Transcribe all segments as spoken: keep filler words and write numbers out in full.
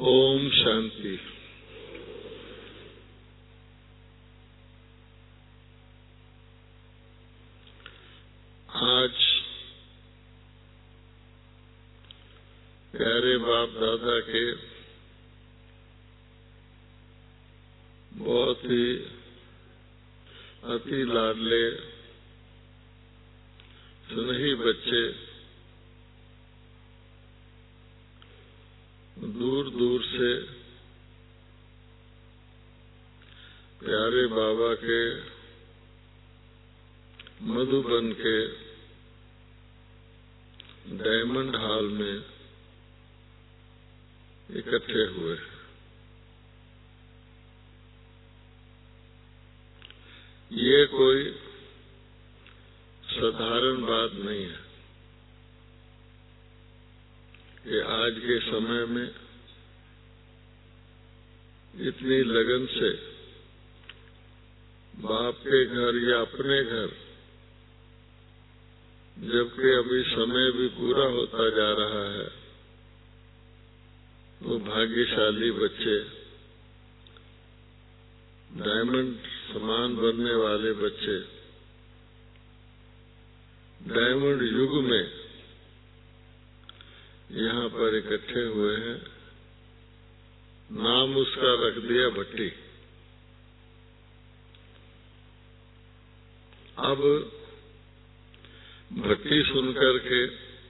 ओम शांति। आज प्यारे बाप दादा के बहुत ही अति लाडले सुनही बच्चे दूर दूर से प्यारे बाबा के मधुबन के डायमंड हॉल में इकट्ठे हुए। ये कोई साधारण बात नहीं है कि आज के समय में इतनी लगन से बाप के घर या अपने घर, जबकि अभी समय भी पूरा होता जा रहा है, वो भाग्यशाली बच्चे, डायमंड समान बनने वाले बच्चे डायमंड युग में यहाँ पर इकट्ठे हुए हैं। नाम उसका रख दिया भट्टी। अब भट्टी सुनकर के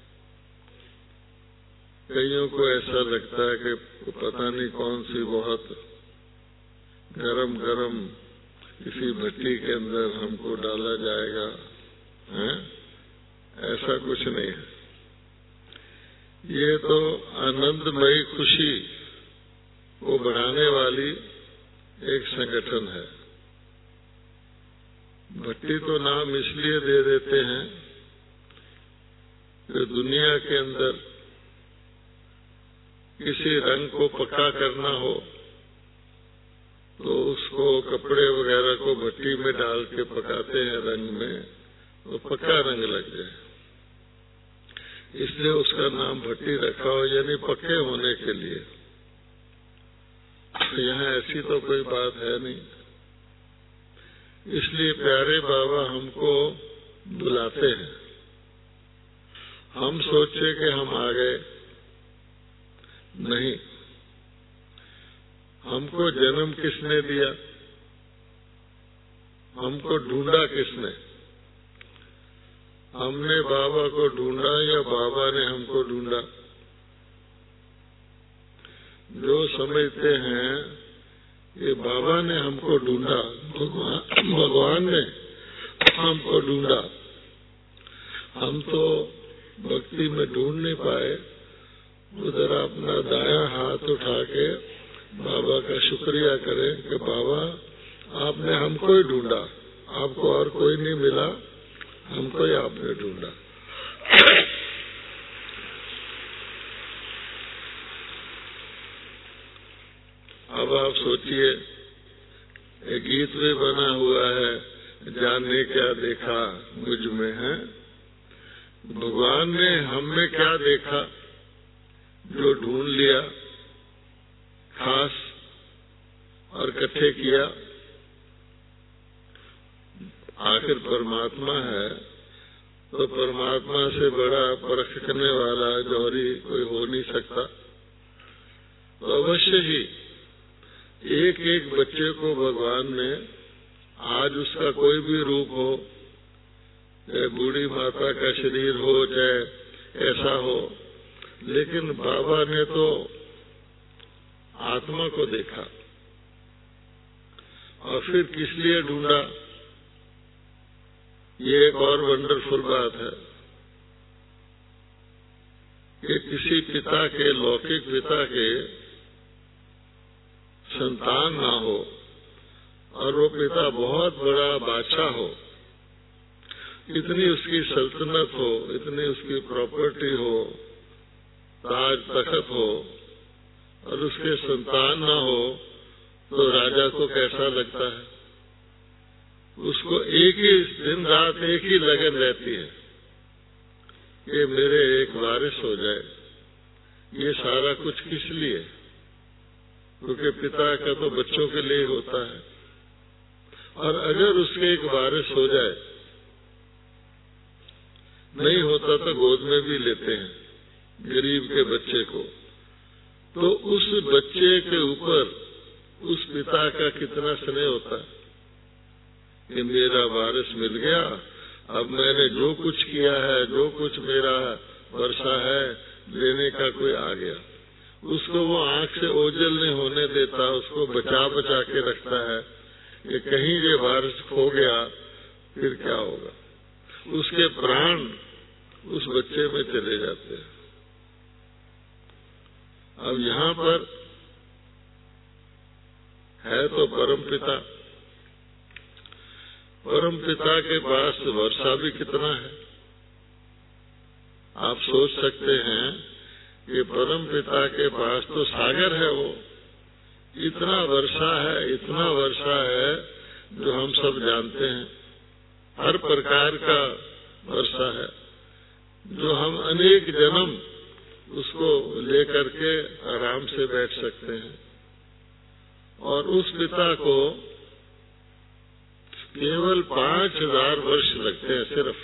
कईयों को ऐसा लगता है कि पता नहीं कौन सी बहुत गरम गरम किसी भट्टी के अंदर हमको डाला जाएगा, हैं? ऐसा कुछ नहीं है। ये तो आनंदमयी खुशी को बढ़ाने वाली एक संगठन है। भट्टी तो नाम इसलिए दे देते हैं कि दुनिया के अंदर किसी रंग को पक्का करना हो तो उसको कपड़े वगैरह को भट्टी में डाल के पकाते हैं रंग में, तो पक्का रंग लग जाए, इसलिए उसका नाम भट्टी रखा हो, यानी पक्के होने के लिए। यहाँ ऐसी तो कोई बात है नहीं, इसलिए प्यारे बाबा हमको बुलाते हैं। हम सोचे कि हम आ गए, नहीं। हमको जन्म किसने दिया, हमको ढूंढा किसने? हमने बाबा को ढूंढा या बाबा ने हमको ढूंढा? जो समझते हैं कि बाबा ने हमको ढूंढा, भगवान भगवान ने हमको ढूंढा, हम तो भक्ति में ढूंढ नहीं पाए। उधर अपना दायां हाथ उठा के बाबा का शुक्रिया करें कि बाबा आपने हमको ही ढूंढा, आपको और कोई नहीं मिला, हमको ही आपने ढूंढा। अब आप सोचिए, एक गीत भी बना हुआ है, जाने क्या देखा मुझ में है। भगवान ने हम में क्या देखा जो ढूंढ लिया, खास और इकट्ठे किया। आखिर परमात्मा है, तो परमात्मा से बड़ा परखने वाला जौहरी कोई हो नहीं सकता। तो अवश्य ही एक एक बच्चे को भगवान ने, आज उसका कोई भी रूप हो, चाहे बूढ़ी माता का शरीर हो, चाहे ऐसा हो, लेकिन बाबा ने तो आत्मा को देखा। और फिर किस लिए ढूंढा, ये एक और वंडरफुल बात है कि किसी पिता के, लौकिक पिता के संतान ना हो और वो पिता बहुत बड़ा बादशाह हो, इतनी उसकी सल्तनत हो, इतनी उसकी प्रॉपर्टी हो, ताज तख्त हो, और उसके संतान ना हो, तो राजा को कैसा लगता है? उसको एक ही दिन रात एक ही लगन रहती है कि मेरे एक वारिस हो जाए। ये सारा कुछ किस लिए? क्योंकि पिता का तो बच्चों के लिए होता है। और अगर उसके एक वारिस हो जाए, नहीं होता तो गोद में भी लेते हैं गरीब के बच्चे को, तो उस बच्चे के ऊपर उस पिता का कितना स्नेह होता है कि मेरा वारिस मिल गया, अब मैंने जो कुछ किया है, जो कुछ मेरा वर्षा है लेने का कोई आ गया। उसको वो आंख से ओझल नहीं होने देता, उसको बचा बचा के रखता है कि कहीं ये वारिस खो गया फिर क्या होगा। उसके प्राण उस बच्चे में चले जाते हैं। अब यहाँ पर है तो परम पिता, परम पिता के पास वर्षा भी कितना है। आप सोच सकते हैं कि परम पिता के पास तो सागर है, वो इतना वर्षा है, इतना वर्षा है जो हम सब जानते हैं। हर प्रकार का वर्षा है जो हम अनेक जन्म उसको लेकर के आराम से बैठ सकते हैं। और उस पिता को केवल पांच हजार वर्ष लगते हैं सिर्फ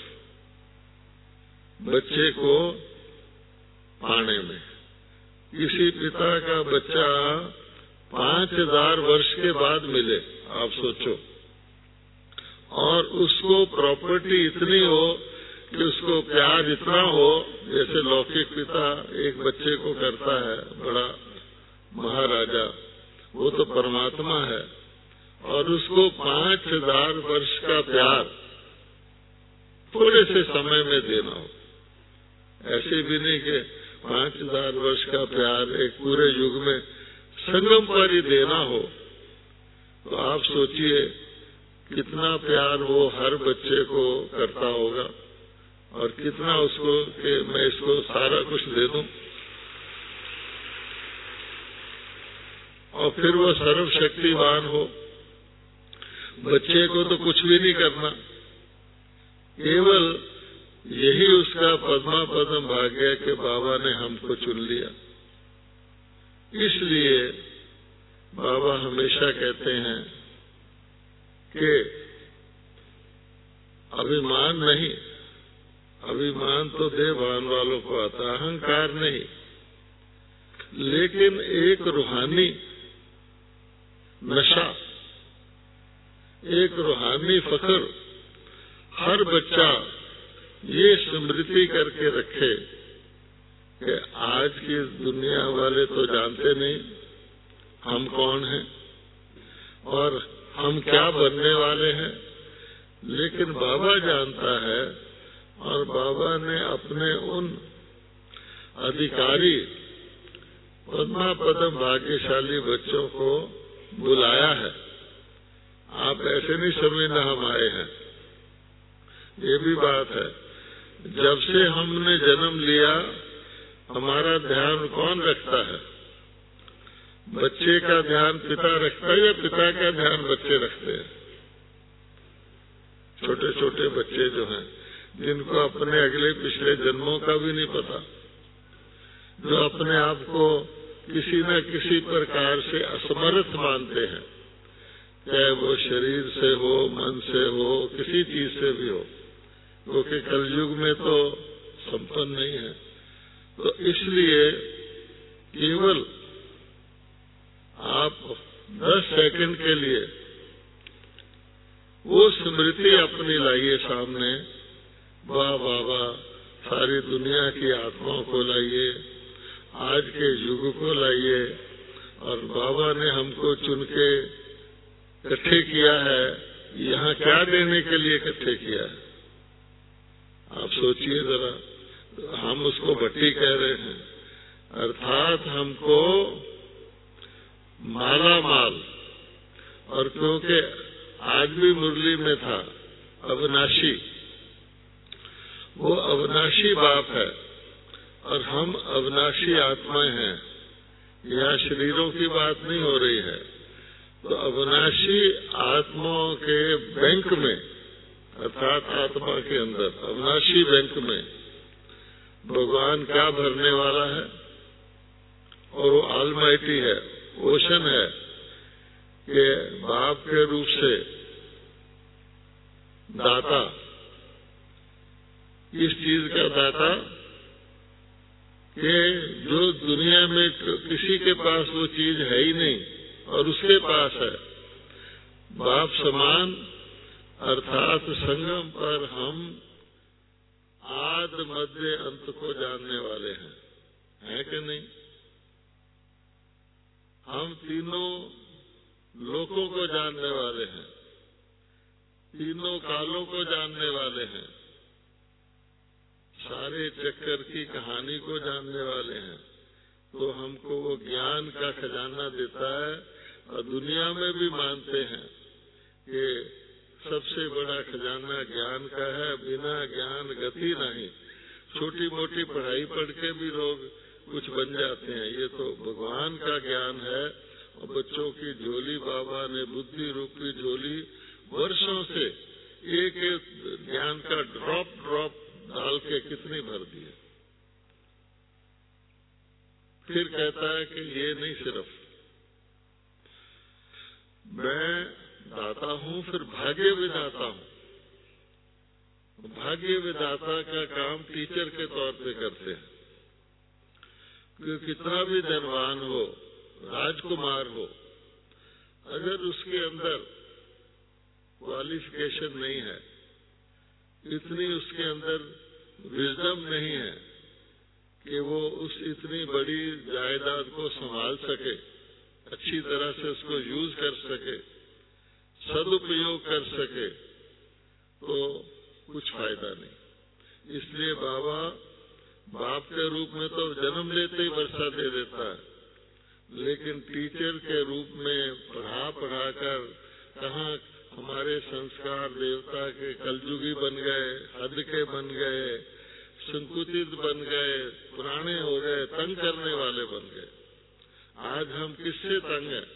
बच्चे को पाने में। किसी पिता का बच्चा पांच हजार वर्ष के बाद मिले, आप सोचो, और उसको प्रॉपर्टी इतनी हो कि उसको प्यार इतना हो जैसे लौकिक पिता एक बच्चे को करता है, बड़ा महाराजा, वो तो परमात्मा है, और उसको पांच हजार वर्ष का प्यार थोड़े से समय में देना हो। ऐसे भी नहीं कि पांच हजार वर्ष का प्यार एक पूरे युग में संगम पर ही देना हो। तो आप सोचिए कितना प्यार वो हर बच्चे को करता होगा, और कितना उसको कि मैं इसको सारा कुछ दे दूं। और फिर वो सर्वशक्तिवान हो, बच्चे को तो कुछ भी नहीं करना, केवल यही उसका पद्मा पद्म भाग्य कि बाबा ने हमको चुन लिया। इसलिए बाबा हमेशा कहते हैं कि अभिमान नहीं, अभिमान तो देवान वालों को आता, अहंकार नहीं, लेकिन एक रूहानी नशा, एक रूहानी फख्र हर बच्चा ये स्मृति करके रखे कि आज की दुनिया वाले तो जानते नहीं हम कौन हैं और हम क्या बनने वाले हैं, लेकिन बाबा जानता है। और बाबा ने अपने उन अधिकारी पद्मा पद्म भाग्यशाली बच्चों को बुलाया है। आप ऐसे नहीं समझना हम आए हैं, ये भी बात है। जब से हमने जन्म लिया हमारा ध्यान कौन रखता है? बच्चे का ध्यान पिता रखता है या पिता का ध्यान बच्चे रखते हैं? छोटे छोटे बच्चे जो हैं, जिनको अपने अगले पिछले जन्मों का भी नहीं पता, जो अपने आप को किसी न किसी प्रकार से असमर्थ मानते हैं, चाहे वो शरीर से हो, मन से हो, किसी चीज से भी हो, क्योंकि कलयुग में तो संपन्न नहीं है। तो इसलिए केवल आप दस सेकंड के लिए वो स्मृति अपनी लाइए सामने, वाह वाह वाह, सारी दुनिया की आत्माओं को लाइए, आज के युग को लाइए, और बाबा ने हमको चुन के इकट्ठे किया है, यहाँ क्या देने के लिए इकट्ठे किया है? आप सोचिए जरा। हम उसको भट्टी कह रहे हैं, अर्थात हमको माला माल। और क्योंकि आज भी मुरली में था अविनाशी, वो अविनाशी बाप है और हम अविनाशी आत्माएं हैं। यहाँ शरीरों की बात नहीं हो रही है। तो अविनाशी आत्माओं के बैंक में, अर्थात आत्मा के अंदर अविनाशी बैंक में भगवान क्या भरने वाला है, और वो ऑलमाइटी है, ओशन है कि बाप के रूप से दाता, इस चीज का दाता कि जो दुनिया में किसी के पास वो चीज है ही नहीं और उसके पास है। बाप समान अर्थात संगम पर हम आदि मध्य अंत को जानने वाले हैं, है कि नहीं? हम तीनों लोकों को जानने वाले हैं, तीनों कालों को जानने वाले हैं, सारे चक्कर की कहानी को जानने वाले हैं। तो हमको वो ज्ञान का खजाना देता है और दुनिया में भी मानते हैं कि सबसे बड़ा खजाना ज्ञान का है, बिना ज्ञान गति नहीं। छोटी मोटी पढ़ाई पढ़ के भी लोग कुछ बन जाते हैं, ये तो भगवान का ज्ञान है। और बच्चों की झोली बाबा ने बुद्धि रूपी झोली वर्षों से एक एक ज्ञान का ड्रॉप ड्रॉप डाल के कितनी भर दी है। फिर कहता है कि ये नहीं, सिर्फ मैं दाता हूँ, फिर भाग्य विधाता हूँ। भाग्य विधाता का काम टीचर के तौर पे करते हैं। क्योंकि कितना भी धनवान हो, राजकुमार हो, अगर उसके अंदर क्वालिफिकेशन नहीं है, इतनी उसके अंदर विजडम नहीं है कि वो उस इतनी बड़ी जायदाद को संभाल सके, अच्छी तरह से उसको यूज कर सके, सदुपयोग कर सके, तो कुछ फायदा नहीं। इसलिए बाबा बाप के रूप में तो जन्म लेते ही वर्षा दे देता है, लेकिन टीचर के रूप में पढ़ा पढ़ा कर कहाँ हमारे संस्कार देवता के कलयुगी बन गए, हद के बन गए, संकुचित बन गए, पुराने हो गए, तंग करने वाले बन गए। आज हम किससे तंग हैं?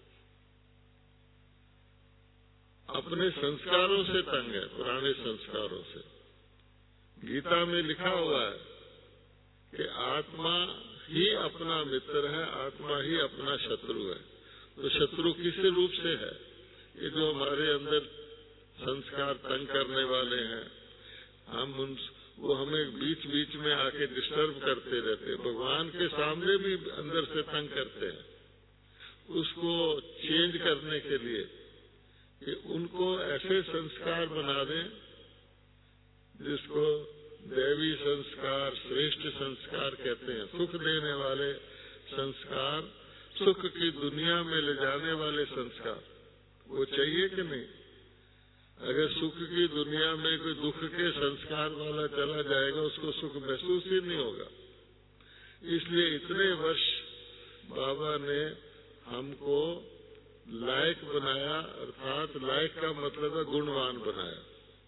अपने संस्कारों से तंग है, पुराने संस्कारों से। गीता में लिखा हुआ है कि आत्मा ही अपना मित्र है, आत्मा ही अपना शत्रु है। तो शत्रु किस रूप से है? ये जो हमारे अंदर संस्कार तंग करने वाले हैं, हम उन वो हमें बीच बीच में आके डिस्टर्ब करते रहते। भगवान के सामने भी अंदर से तंग करते हैं। उसको चेंज करने के लिए कि उनको ऐसे संस्कार बना दें जिसको दैवी संस्कार, श्रेष्ठ संस्कार कहते हैं। सुख देने वाले संस्कार, सुख की दुनिया में ले जाने वाले संस्कार, वो चाहिए कि नहीं? अगर सुख की दुनिया में कोई दुख के संस्कार वाला चला जाएगा, उसको सुख महसूस ही नहीं होगा। इसलिए इतने वर्ष बाबा ने हमको लायक बनाया, अर्थात लायक का मतलब है गुणवान बनाया।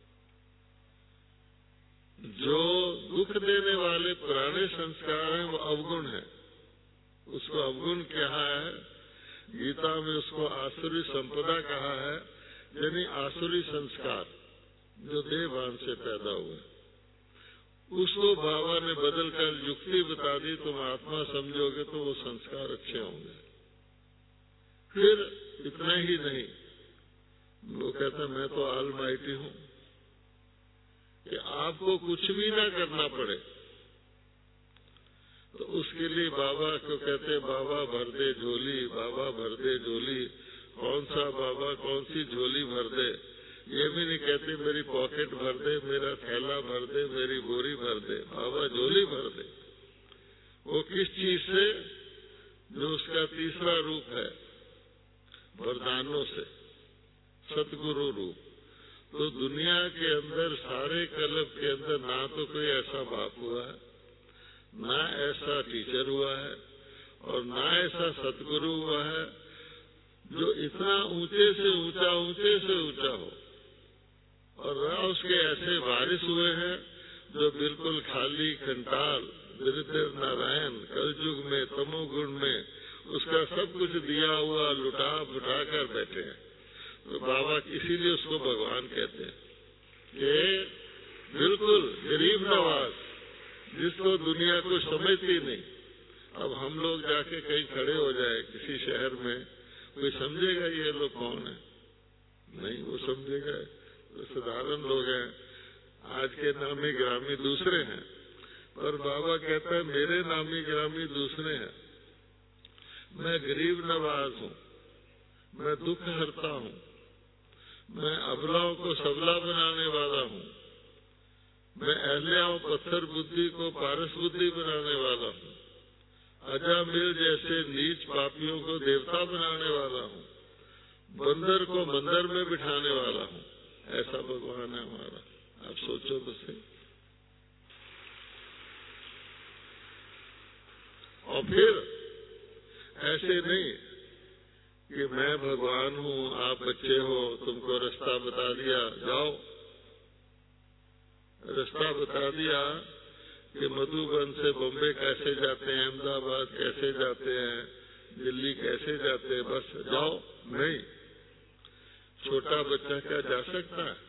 जो दुख देने वाले पुराने संस्कार हैं वो अवगुण है, उसको अवगुण कहा है। गीता में उसको आसुरी संपदा कहा है, यानी आसुरी संस्कार जो देवभान से पैदा हुए। उसको बाबा ने बदल कर युक्ति बता दी, तुम आत्मा समझोगे तो वो संस्कार अच्छे होंगे। फिर इतना ही नहीं, वो कहता मैं तो ऑलमाइटी हूँ कि आपको कुछ भी ना करना पड़े। तो उसके लिए बाबा को कहते बाबा भर दे झोली, बाबा भर दे झोली। कौन सा बाबा कौन सी झोली भर दे? ये भी नहीं कहते मेरी पॉकेट भर दे, मेरा थैला भर दे, मेरी बोरी भर दे। बाबा झोली भर दे। वो किस चीज से? जो उसका तीसरा रूप है, वरदानों से, सतगुरु रूप। तो दुनिया के अंदर सारे कल्प के अंदर ना तो कोई ऐसा बाप हुआ है, ना ऐसा टीचर हुआ है, और ना ऐसा सतगुरु हुआ है जो इतना ऊंचे से ऊंचा, ऊंचे से ऊंचा हो। और ना उसके ऐसे वारिस हुए हैं जो बिल्कुल खाली खंटाल, दरिद्र नारायण, कलयुग में तमोगुण में उसका सब कुछ दिया हुआ लुटा फुटा कर बैठे हैं। तो बाबा इसीलिए उसको भगवान कहते हैं कि बिल्कुल गरीब नवाज, जिसको दुनिया को समझती नहीं, अब हम लोग जाके कहीं खड़े हो जाए किसी शहर में, कोई समझेगा ये लोग कौन है? नहीं, वो समझेगा तो साधारण लोग हैं, आज के नामी ग्रामी दूसरे हैं। पर बाबा कहता है मेरे नामी ग्रामी दूसरे हैं। मैं गरीब नवाज हूँ, मैं दुख हरता हूँ, मैं अबलाओं को सबला बनाने वाला हूँ, मैं अहल्याओं पत्थर बुद्धि को पारस बुद्धि बनाने वाला हूँ, अजामिल जैसे नीच पापियों को देवता बनाने वाला हूँ, बंदर को मंदिर में बिठाने वाला हूँ। ऐसा भगवान है हमारा। आप सोचो तो सही। और फिर ऐसे नहीं कि मैं भगवान हूँ, आप बच्चे हो, तुमको रास्ता बता दिया, जाओ। रास्ता बता दिया कि मधुबन से बॉम्बे कैसे जाते हैं, अहमदाबाद कैसे जाते हैं, दिल्ली कैसे जाते हैं, बस जाओ। नहीं, छोटा बच्चा क्या जा सकता है?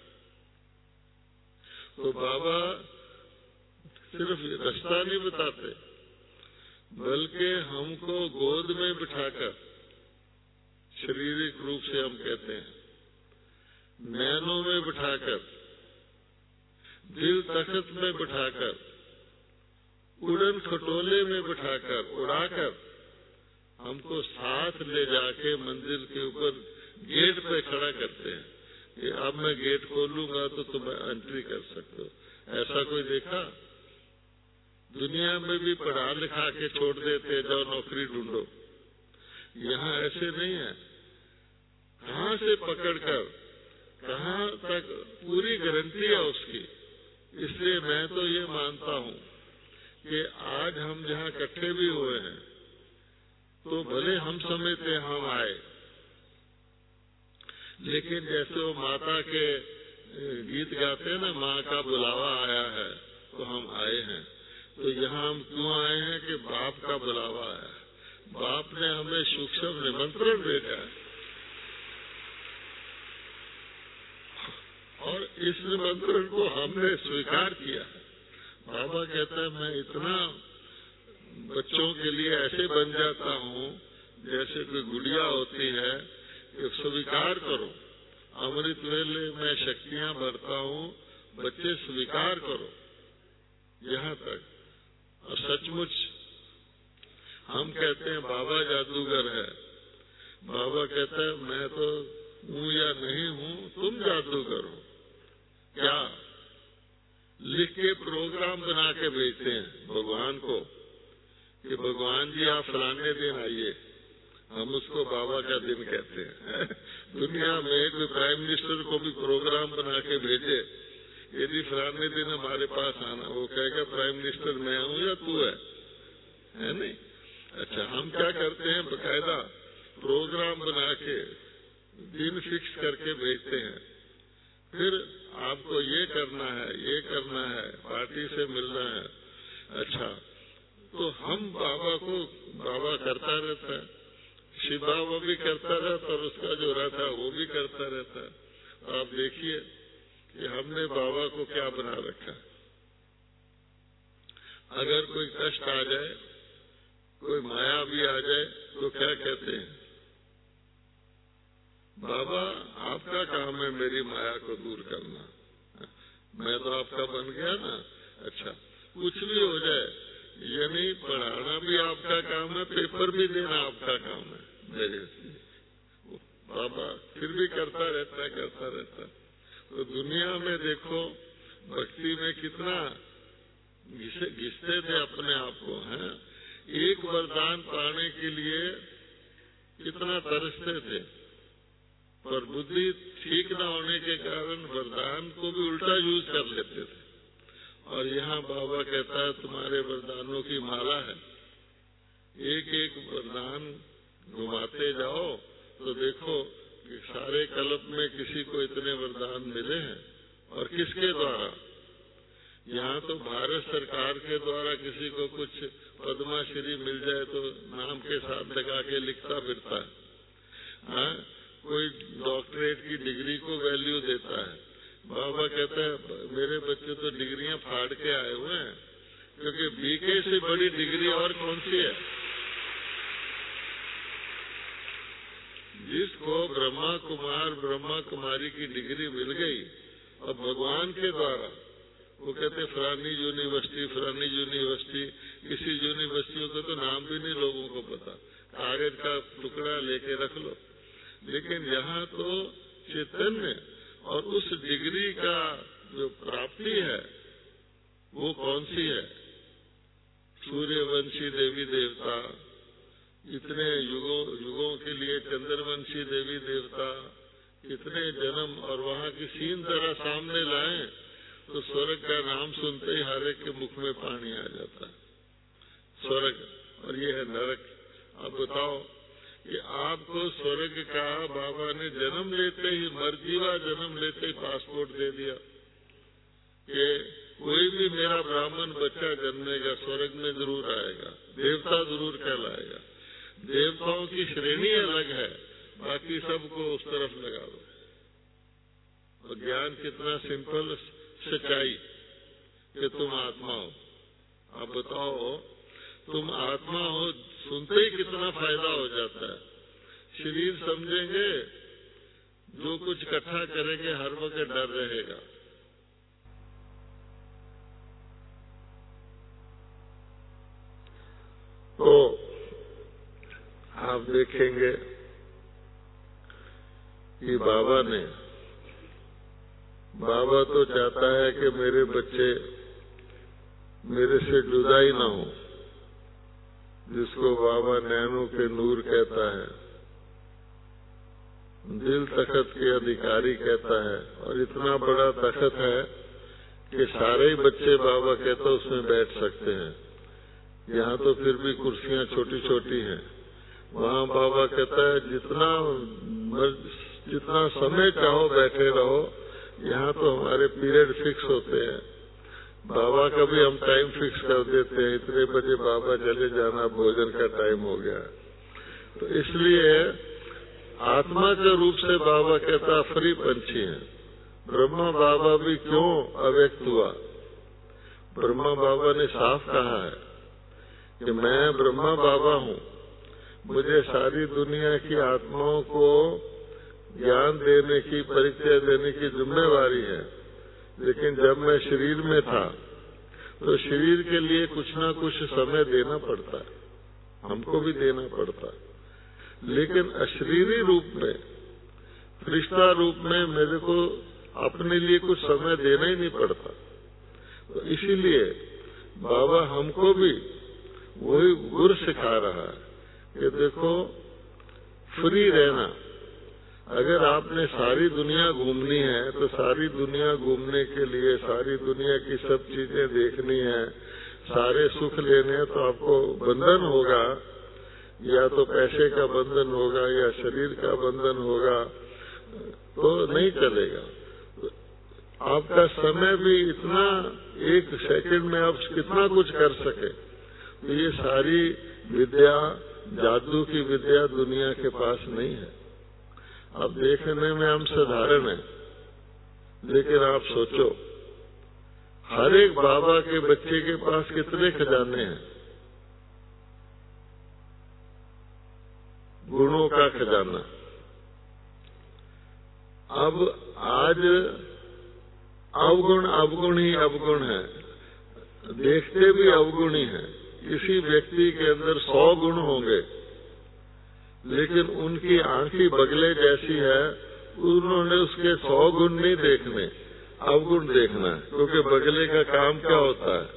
तो बाबा सिर्फ रास्ता नहीं बताते, बल्कि हमको गोद में बिठाकर, शारीरिक रूप से हम कहते हैं, नैनों में बिठाकर, दिल तख्त में बिठाकर, उड़न खटोले में बिठाकर, उड़ाकर हमको साथ ले जाके मंदिर के ऊपर गेट पे खड़ा करते हैं कि अब मैं गेट खोलूंगा तो तुम एंट्री कर सकते हो। ऐसा कोई देखा? दुनिया में भी पढ़ा लिखा के छोड़ देते, जाओ नौकरी ढूंढो। यहाँ ऐसे नहीं है। कहाँ से पकड़कर कहाँ तक पूरी गारंटी है उसकी। इसलिए मैं तो ये मानता हूँ कि आज हम जहाँ इकट्ठे भी हुए हैं तो भले हम समझते हम आए, लेकिन जैसे वो माता के गीत गाते हैं ना, माँ का बुलावा आया है तो हम आए हैं। तो यहाँ हम क्यों आए हैं कि बाप का बुलावा आया है। बाप ने हमें सूक्ष्म निमंत्रण भेजा है और इस निमंत्रण को हमने स्वीकार किया है। बाबा कहता है मैं इतना बच्चों के लिए ऐसे बन जाता हूँ जैसे कोई गुड़िया होती है, स्वीकार करो। अमृत वेले में शक्तियाँ भरता हूँ, बच्चे स्वीकार करो। यहाँ तक। और सचमुच हम कहते हैं बाबा जादूगर है। बाबा कहता है मैं तो हूँ या नहीं हूँ, तुम जादूगर हो। क्या लिख के प्रोग्राम बना के भेजते हैं भगवान को कि भगवान जी आप फलाने दिन आइए, हम उसको बाबा का दिन कहते हैं। दुनिया में एक प्राइम मिनिस्टर को भी प्रोग्राम बना के भेजे, यदि फलाने दिन हमारे पास आना, वो कहेगा प्राइम मिनिस्टर मैं हूँ या तू है, है नहीं? अच्छा, हम क्या करते हैं, बकायदा प्रोग्राम बना के दिन फिक्स करके भेजते हैं। फिर आपको ये करना है, ये करना है, पार्टी से मिलना है। अच्छा, तो हम बाबा को, बाबा करता रहता है, शिव बाबा भी करता रहता और उसका जो रहता है वो भी करता रहता है। तो आप देखिए कि हमने बाबा को क्या बना रखा है। अगर कोई कष्ट आ जाए, कोई माया भी आ जाए तो क्या कहते हैं, बाबा आपका काम है मेरी माया को दूर करना, मैं तो आपका बन गया ना। अच्छा, कुछ भी हो जाए, यानी पढ़ाना भी आपका काम है, पेपर भी देना आपका काम है मेरे से। बाबा फिर भी करता रहता है, करता रहता है। तो दुनिया में देखो भक्ति में कितना घिसते थे अपने आप को, हैं? एक वरदान पाने के लिए कितना तरसते थे, पर बुद्धि ठीक न होने के कारण वरदान को भी उल्टा यूज कर लेते थे। और यहाँ बाबा कहता है तुम्हारे वरदानों की माला है, एक एक वरदान घुमाते जाओ तो देखो कि सारे कल्प में किसी को इतने वरदान मिले हैं। और किसके द्वारा? यहाँ तो भारत सरकार के द्वारा किसी को कुछ पद्माश्री मिल जाए तो नाम के साथ लगा के लिखता फिरता है, हाँ? कोई डॉक्टरेट की डिग्री को वैल्यू देता है। बाबा कहता है मेरे बच्चे तो डिग्रियां फाड़ के आए हुए हैं, क्योंकि बीके से बड़ी डिग्री और कौन सी है। जिसको ब्रह्मा कुमार ब्रह्मा कुमारी की डिग्री मिल गई और भगवान के द्वारा, वो कहते फलानी यूनिवर्सिटी फलानी यूनिवर्सिटी, किसी यूनिवर्सिटियों का तो नाम भी नहीं लोगों को पता, कागज का टुकड़ा लेके रख लो। लेकिन यहाँ तो चैतन्य और उस डिग्री का जो प्राप्ति है वो कौन सी है? सूर्यवंशी देवी देवता, इतने युगों युगों के लिए चंद्रवंशी देवी देवता, कितने जन्म, और वहाँ की सीन तरह सामने लाएं तो स्वर्ग का नाम सुनते ही हर एक के मुख में पानी आ जाता है। स्वर्ग और ये है नरक। अब बताओ कि आपको स्वर्ग का बाबा ने जन्म लेते ही, मर्जीवा जन्म लेते ही पासपोर्ट दे दिया कि कोई भी मेरा ब्राह्मण बच्चा जन्मेगा स्वर्ग में जरूर आएगा, देवता जरूर कहलाएगा। देवताओं की श्रेणी अलग है, बाकी सबको उस तरफ लगा दो। और ज्ञान कितना सिंपल, सच्चाई कि तुम आत्मा हो। आप बताओ, तुम आत्मा हो सुनते ही कितना फायदा हो जाता है। शरीर समझेंगे, जो कुछ इकट्ठा करेंगे हर वक्त डर रहेगा। तो आप देखेंगे कि बाबा ने बाबा तो चाहता है कि मेरे बच्चे मेरे से जुदा ही ना हो, जिसको बाबा नैनो के नूर कहता है, दिल तख्त के अधिकारी कहता है। और इतना बड़ा तख्त है कि सारे ही बच्चे बाबा कहता उसमें बैठ सकते हैं। यहाँ तो फिर भी कुर्सियां छोटी छोटी हैं, वहाँ बाबा कहता है जितना जितना समय चाहो बैठे रहो। यहाँ तो हमारे पीरियड फिक्स होते हैं, बाबा का भी हम टाइम फिक्स कर देते हैं, इतने बजे बाबा चले जाना, भोजन का टाइम हो गया। तो इसलिए आत्मा के रूप से बाबा कहता फ्री पंछी है। ब्रह्मा बाबा भी क्यों अव्यक्त हुआ? ब्रह्मा बाबा ने साफ कहा है कि मैं ब्रह्मा बाबा हूँ, मुझे सारी दुनिया की आत्माओं को ज्ञान देने की, परिचय देने की जिम्मेवारी है। लेकिन जब मैं शरीर में था तो शरीर के लिए कुछ ना कुछ समय देना पड़ता है, हमको भी देना पड़ता है। लेकिन अशरीरी रूप में, फरिश्ता रूप में मेरे को अपने लिए कुछ समय देना ही नहीं पड़ता। तो इसीलिए बाबा हमको भी वही गुर सिखा रहा है कि देखो, फ्री रहना। अगर आपने सारी दुनिया घूमनी है तो सारी दुनिया घूमने के लिए सारी दुनिया की सब चीजें देखनी है, सारे सुख लेने हैं, तो आपको बंधन होगा, या तो पैसे का बंधन होगा या शरीर का बंधन होगा, तो नहीं चलेगा। आपका समय भी इतना, एक सेकंड में आप कितना कुछ कर सके। तो ये सारी विद्या, जादू की विद्या दुनिया के पास नहीं है। अब देखने में हम साधारण हैं, लेकिन आप सोचो, हर एक बाबा के बच्चे के पास कितने खजाने हैं। गुणों का खजाना। अब आज अवगुण अवगुण ही अवगुण है, देखते भी अवगुण ही है। किसी व्यक्ति के अंदर सौ गुण होंगे, लेकिन उनकी आंखें बगले जैसी है, उन्होंने उसके सौ गुण नहीं देखने, अवगुण देखना है। क्योंकि बगले का काम क्या होता है?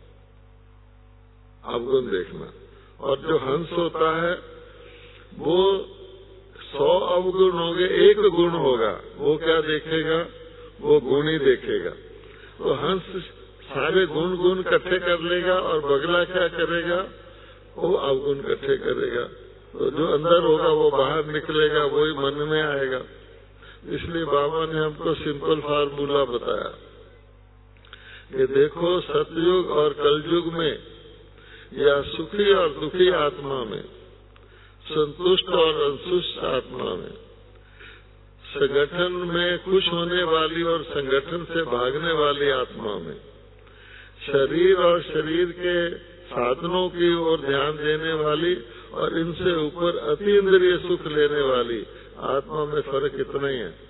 अवगुण देखना। और जो हंस होता है वो सौ अवगुण होंगे, एक गुण होगा, वो क्या देखेगा? वो गुण ही देखेगा। तो हंस सारे गुण गुण इकट्ठे कर लेगा, और बगला क्या करेगा? वो अवगुण इकट्ठे करेगा। तो जो अंदर होगा वो बाहर निकलेगा, वही मन में आएगा। इसलिए बाबा ने हमको सिंपल फार्मूला बताया कि देखो, सतयुग और कलयुग में, या सुखी और दुखी आत्मा में, संतुष्ट और असंतुष्ट आत्मा में, संगठन में खुश होने वाली और संगठन से भागने वाली आत्मा में, शरीर और शरीर के साधनों की ओर ध्यान देने वाली और इनसे ऊपर अति इंद्रिय सुख लेने वाली आत्मा में फर्क इतना ही है।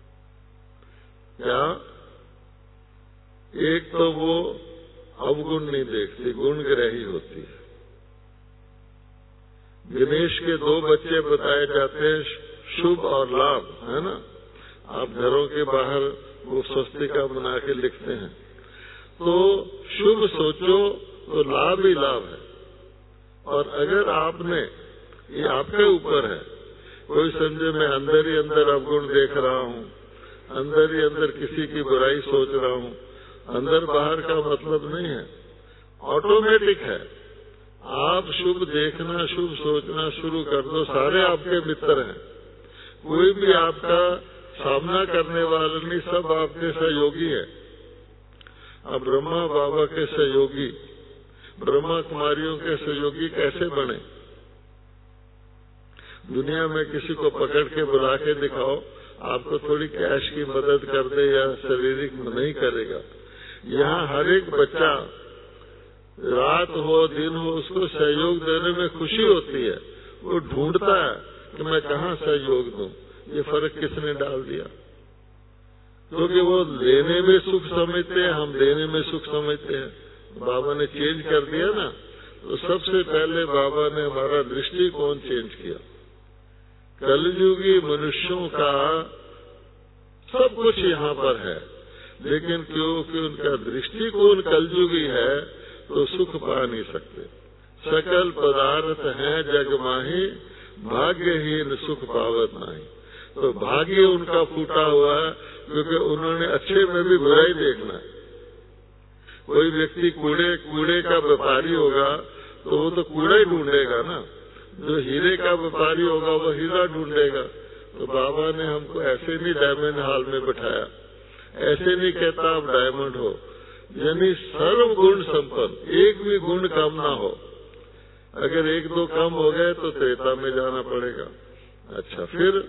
क्या? एक तो वो अवगुण नहीं देखती, गुणग्राही होती है। गणेश के दो बच्चे बताए जाते हैं, शुभ और लाभ, है ना। आप घरों के बाहर वो स्वस्तिका बना के लिखते हैं, तो शुभ सोचो तो लाभ ही लाभ है। और अगर आपने, ये आपके ऊपर है, कोई समझे मैं अंदर ही अंदर अवगुण देख रहा हूँ, अंदर ही अंदर किसी की बुराई सोच रहा हूँ, अंदर बाहर का मतलब नहीं है, ऑटोमेटिक है। आप शुभ देखना, शुभ सोचना शुरू कर दो, सारे आपके मित्र हैं। कोई भी आपका सामना करने वाला नहीं, सब आपके सहयोगी है। अब ब्रह्मा बाबा के सहयोगी, ब्रह्मा कुमारियों के सहयोगी कैसे बने? दुनिया में किसी को पकड़ के बुला के दिखाओ, आपको थोड़ी कैश की मदद कर दे या शारीरिक नहीं करेगा। यहाँ हर एक बच्चा, रात हो दिन हो, उसको सहयोग देने में खुशी होती है। वो ढूंढता है कि मैं कहाँ सहयोग दूं। ये फर्क किसने डाल दिया? क्योंकि वो लेने में सुख समझते हैं, हम देने में सुख समझते हैं। बाबा ने चेंज कर दिया ना, तो सबसे पहले बाबा ने हमारा दृष्टिकोण चेंज किया। कलयुगी मनुष्यों का सब कुछ यहाँ पर है, लेकिन क्योंकि उनका दृष्टिकोण कलयुगी है तो सुख पा नहीं सकते। सकल पदार्थ है जग माही, भाग्यहीन सुख पावत नहीं। तो भाग्य उनका फूटा हुआ है, क्योंकि उन्होंने अच्छे में भी बुराई देखना है। कोई व्यक्ति कूड़े कूड़े का व्यापारी होगा तो वो तो कूड़ा ही ढूंढेगा ना, जो हीरे का व्यापारी होगा वो हीरा ढूंढेगा। तो बाबा ने हमको ऐसे नहीं डायमंड हॉल में बिठाया, ऐसे नहीं कहता आप डायमंड हो, यानी सर्व गुण संपन्न, एक भी गुण कम ना हो। अगर एक दो कम हो गए तो त्रेता में जाना पड़ेगा। अच्छा, फिर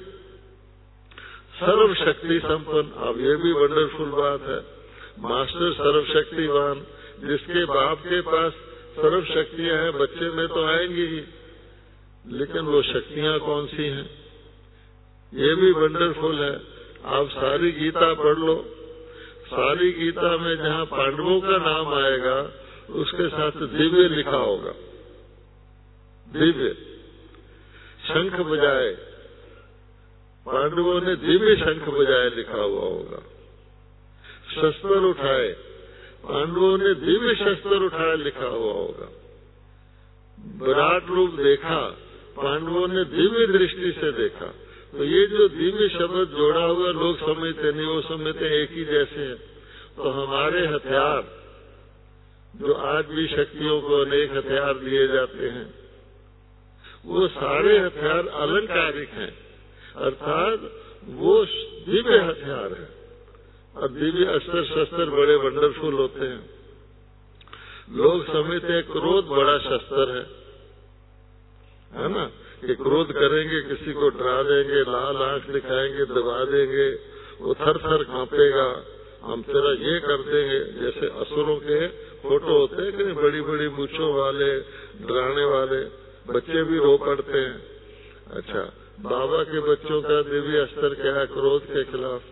सर्व शक्ति संपन्न, अब ये भी वंडरफुल बात है। मास्टर सर्वशक्तिवान, जिसके बाप के पास सर्व शक्तियां हैं, बच्चे में तो आएंगी ही, लेकिन वो शक्तियां कौन सी हैं, ये भी वंडरफुल है। आप सारी गीता पढ़ लो, सारी गीता में जहाँ पांडवों का नाम आएगा उसके साथ दिव्य लिखा होगा। दिव्य शंख बजाए, पांडवों ने दिव्य शंख बजाए लिखा हुआ होगा। शस्त्र उठाए, पांडवों ने दिव्य शस्त्र उठाए लिखा हुआ होगा। विराट रूप देखा, पांडवों ने दिव्य दृष्टि से देखा। तो ये जो दिव्य शब्द जोड़ा हुआ लोग समझते नहीं, वो समझते एक ही जैसे हैं। तो हमारे हथियार, जो आज भी शक्तियों को अनेक हथियार दिए जाते हैं, वो सारे हथियार अलंकारिक हैं, अर्थात वो दिव्य हथियार है। और दिव्य अस्त्र शस्त्र बड़े वंडरफुल होते हैं। लोग समझते हैं क्रोध बड़ा शस्त्र है, है ना, कि क्रोध करेंगे, किसी को डरा देंगे, लाल आंख दिखाएंगे, दबा देंगे, वो थर थर कांपेगा, हम तेरा ये कर देंगे। जैसे असुरों के फोटो होते हैं कि बड़ी बड़ी मूंछों वाले, डराने वाले, बच्चे भी रो पड़ते हैं। अच्छा, बाबा के बच्चों का दिव्य अस्त्र क्या है क्रोध के खिलाफ?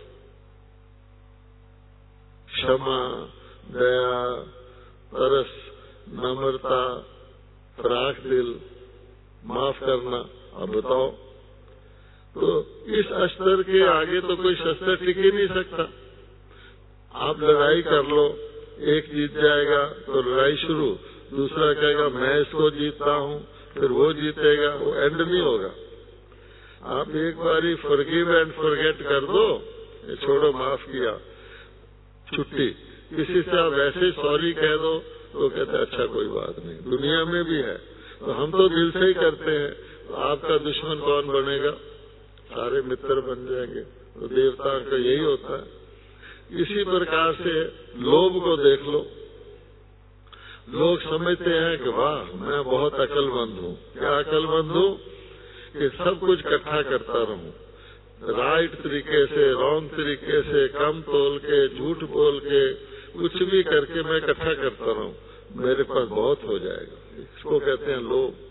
क्षमा, दया, तरस, नम्रता, फराख दिल, माफ करना। अब बताओ, तो इस अस्त्र के आगे तो कोई शस्त्र टिक ही नहीं सकता। आप लड़ाई कर लो, एक जीत जाएगा तो लड़ाई शुरू, दूसरा कहेगा मैं इसको जीतता हूँ, फिर वो जीतेगा, वो एंड नहीं होगा। आप एक बारी फॉरगिव एंड फॉरगेट कर दो, ये छोड़ो माफ किया, छुट्टी। किसी से आप ऐसे सॉरी कह दो तो कहते अच्छा कोई बात नहीं। दुनिया में भी है, तो हम तो दिल से ही करते हैं। तो आपका दुश्मन कौन बनेगा? सारे मित्र बन जाएंगे। तो देवता का यही होता है। इसी प्रकार से लोभ को देख लो। लोग समझते हैं कि वाह मैं बहुत अकलमंद हूँ। क्या अकलमंद हूँ? कि सब कुछ इकट्ठा करता रहूं, राइट तरीके से, रॉन्ग तरीके से, कम तोल के, झूठ बोल के, कुछ भी करके मैं इकट्ठा करता रहूं। मेरे पास बहुत हो जाएगा, इसको कहते हैं लोभ।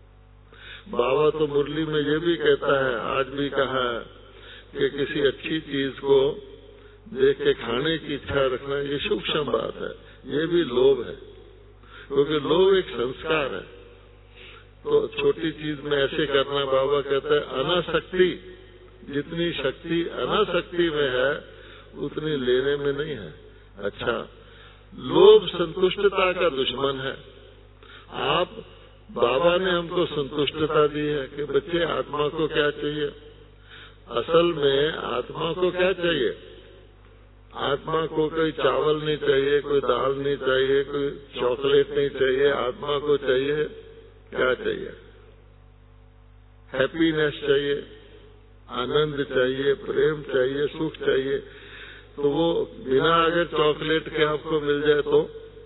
बाबा तो मुरली में ये भी कहता है, आज भी कहा है कि किसी अच्छी चीज को देख के खाने की इच्छा रखना ये सूक्ष्म बात है, ये भी लोभ है, क्योंकि लोभ एक संस्कार है। तो छोटी चीज में ऐसे करना, बाबा कहता है अनासक्ति, जितनी शक्ति अनासक्ति में है उतनी लेने में नहीं है। अच्छा, लोभ संतुष्टता का दुश्मन है। आप बाबा ने हमको संतुष्टता दी है कि बच्चे आत्मा को क्या चाहिए। असल में आत्मा को क्या चाहिए? आत्मा को कोई चावल नहीं चाहिए, कोई दाल नहीं चाहिए, कोई चॉकलेट नहीं चाहिए। आत्मा को चाहिए क्या चाहिए? हैप्पीनेस चाहिए, आनंद चाहिए, प्रेम चाहिए, सुख चाहिए। तो वो बिना अगर चॉकलेट के आपको मिल जाए तो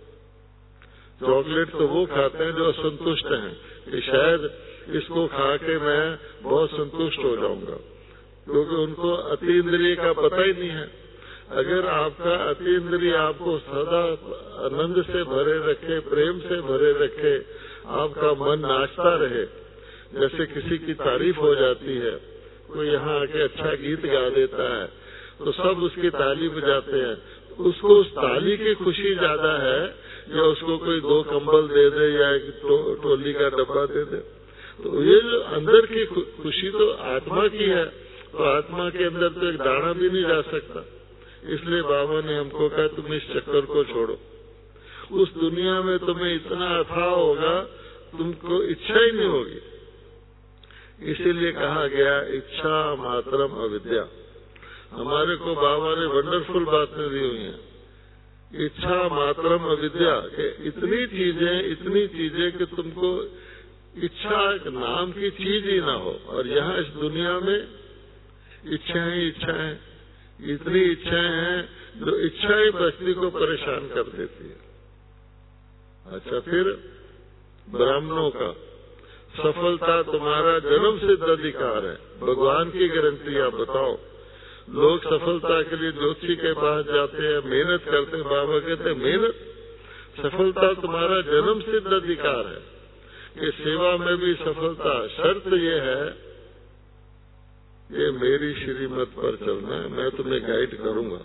चॉकलेट तो वो खाते हैं जो असंतुष्ट हैं कि शायद इसको खा के मैं बहुत संतुष्ट हो जाऊंगा, क्योंकि उनको अतीन्द्रिय का पता ही नहीं है। अगर आपका अतीन्द्रिय आपको सदा आनंद से भरे रखे, प्रेम से भरे रखे, आपका मन नाचता रहे, जैसे किसी की तारीफ हो जाती है, कोई यहाँ आके अच्छा गीत गा देता है तो सब उसकी ताली बजाते हैं, उसको उस ताली की खुशी ज्यादा है या उसको कोई दो कंबल दे दे या एक टो, टोली का डब्बा दे दे। तो ये जो अंदर की खुशी तो आत्मा की है, तो आत्मा के अंदर तो एक दाना भी नहीं जा सकता। इसलिए बाबा ने हमको कहा तुम इस चक्कर को छोड़ो। उस दुनिया में तुम्हें इतना अथाह होगा, तुमको इच्छा ही नहीं होगी। इसीलिए कहा गया इच्छा मात्रम अविद्या। हमारे को बाबा ने वंडरफुल बातें दी हुई हैं। इच्छा मात्रम अविद्या, इतनी चीजें इतनी चीजें कि तुमको इच्छा नाम की चीज ही ना हो। और यहाँ इस दुनिया में इच्छाएं इच्छाएं इतनी इच्छाएं हैं जो इच्छाएं व्यक्ति को परेशान कर देती है। अच्छा, फिर ब्राह्मणों का सफलता तुम्हारा जन्म सिद्ध अधिकार है, भगवान की गारंटी। आप बताओ, लोग सफलता के लिए ज्योतिषी के पास जाते हैं, मेहनत करते हैं। बाबा कहते हैं मेहनत, सफलता तुम्हारा जन्म सिद्ध अधिकार है कि सेवा में भी सफलता। शर्त ये है ये मेरी श्रीमत पर चलना है, मैं तुम्हें गाइड करूंगा।